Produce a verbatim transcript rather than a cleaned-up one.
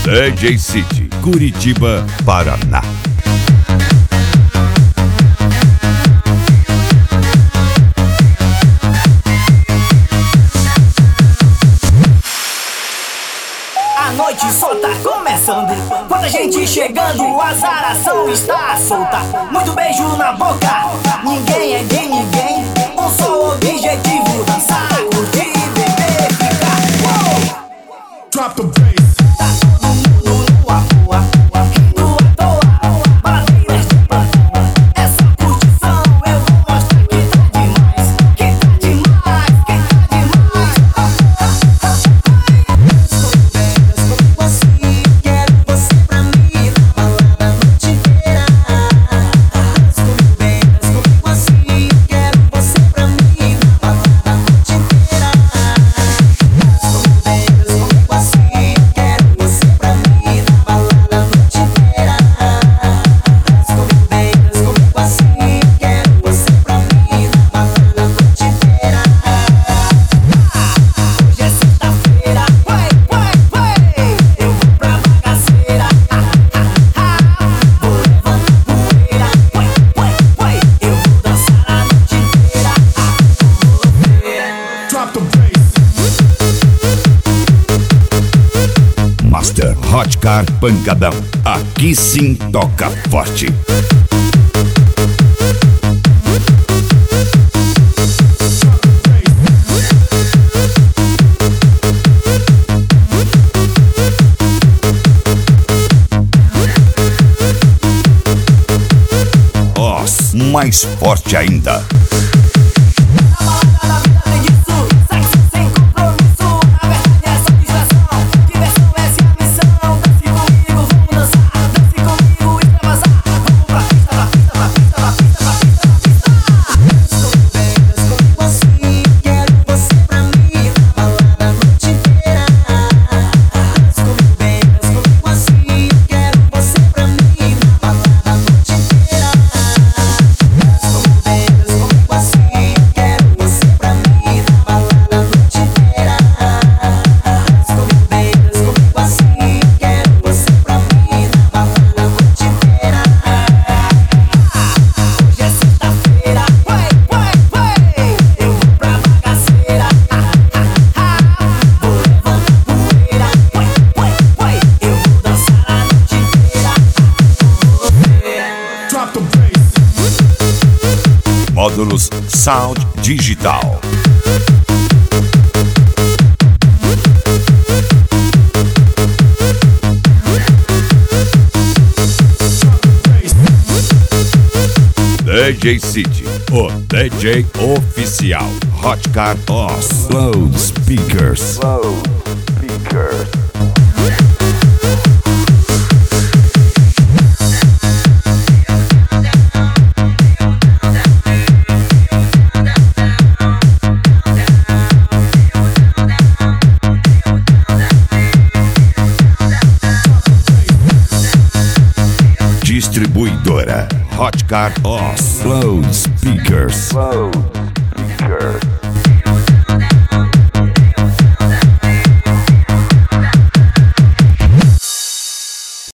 D J City, Curitiba, Paraná. A noite só tá começando. Quando a gente chegando, a azaração está solta. Muito beijo na boca, ninguém é de ninguém. Um só objetivo, dançar, curtir, beber, ficar. Uou! Drop the bass. Tá todo mundo numa rua, rindo à toa, bandeiras de bandeira. Essa curtição eu vou mostrar que tá demais, que tá demais, que tá demais. Comigo assim, quero você pra mim na balada a noite inteira. Comigo bem, comigo assim, quero você pra mim na balada a noite inteira. Comigo bem, comigo assim, quero você pra mim na balada a noite inteira. Comigo bem, comigo assim, quero você pra mim na balada a noite inteira. Hoje é sexta-feira, ué, ué, ué. Eu vou pra bagaceira, ah, ah, ah. Vou levando poeira, ué, ué, ué. Eu vou dançar a noite inteira, ah, Drop the bass. Master Hotcar Pancadão. Aqui sim toca forte. Os mais forte ainda. A balada da vida tem disso, sexo sem compromisso. Na verdade é só distração, diversão essa é a missão. Dance comigo, vamos dançar, dance comigo, extravasar. Vamos pra pista, pra pista, pra pista, pra pista, pra pista, pra pista. Comigo bem, comigo assim, quero você pra mim na balada a noite inteira. Comigo bem, comigo assim, quero você pra mim na balada a noite inteira. Comigo bem, comigo assim, quero você pra mim na balada a noite inteira. Comigo bem, comigo assim, quero você pra mim na balada a noite inteira. Hoje é sexta-feira, ué, ué, ué. Eu vou pra bagaceira, ah, ah, ah. Vou levando poeira, ué, ué, ué. Eu vou dançar a noite inteira, ah, Drop the bass. Módulos Sound Digital. D J City, o D J oficial. Hotcar Os Loudspeakers. Loudspeakers. Distribuidora Hotcar Os Loudspeakers. Loudspeakers.